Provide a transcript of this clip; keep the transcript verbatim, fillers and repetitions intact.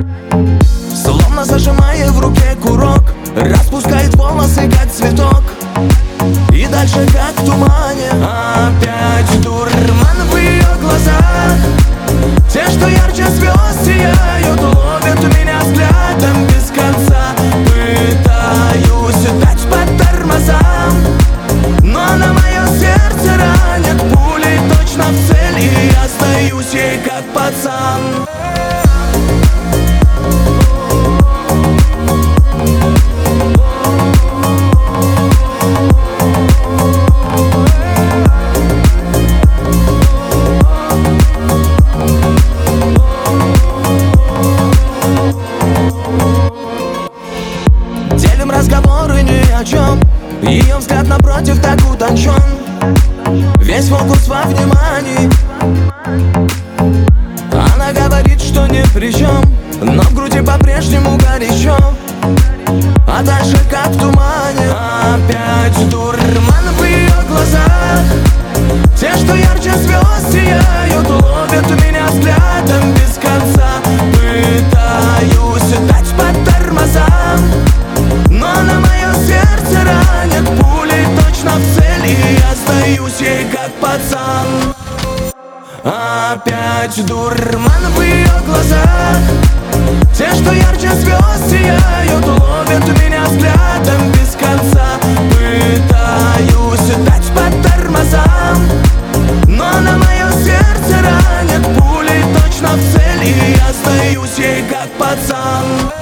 Словно зажимая в руке курок, распускает волосы, как цветок, и дальше, как в тумане. Опять дурман в ее глазах, те, что ярче звезд сияют, ловят меня взглядом без конца. Пытаюсь дать по тормозам, но на мое сердце ранят пулей точно в цель, и я остаюсь ей как пацан. Делим разговоры ни о чем, ее взгляд напротив так утончен, весь фокус во внимании. Она говорит, что ни при чем, но в груди по-прежнему горячо, а дальше как в тумане. Опять дурман в ее глазах, те, что ярче звезд сияют, ловят меня взглядом без конца. Пытаюсь дать по тормозам, но на мое сердце ранят пулей точно в цель, и я остаюсь ей как пацан. Опять дурман в ее глазах, те, что ярче звезд сияют, ловят меня взглядом без конца. Пытаюсь дать по тормозам, но на мое сердце ранят пулей точно в цель, и я остаюсь ей как пацан.